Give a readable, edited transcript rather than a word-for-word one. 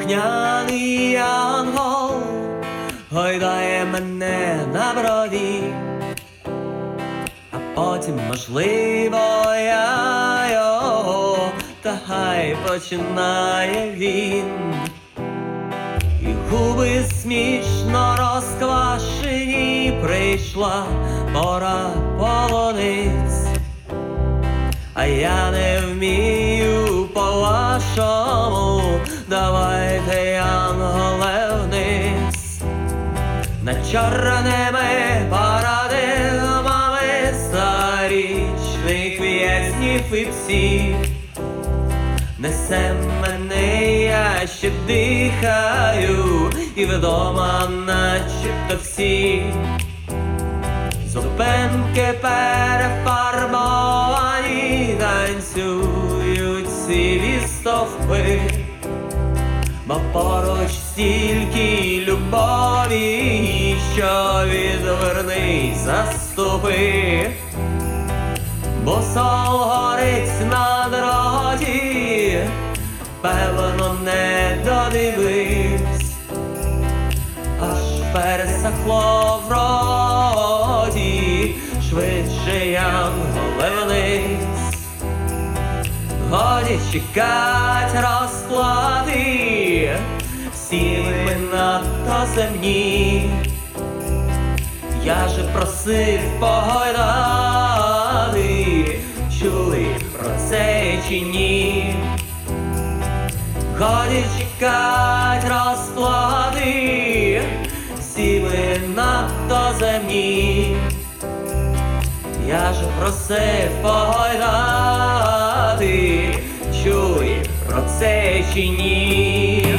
весняний янгол гойдає мене на броді, а потім, можливо, я його, та хай починає він. І губи смішно розквашені, прийшла пора полуниць, а я не вмію по-вашому, давайте, янголе, вниз. Над чорними парадигмами старічних в'язнів і псів несе мене, я ще дихаю, і вдома начебто всі зупинки перефарбовані, танцюють сиві стовпи, бо поруч стільки любові, що відвернись, заступи. Бо сол горить на дроті, певно, не додивився, аж пересохло в роті, швидше, янголе, вниз. Годі чекать розклади, всі ми надто земні. Я же просив погойдати, чули про це чи ні? Годі чекать розклади, всі ми надто земні. Я же просив погойдати, чули про це чи ні?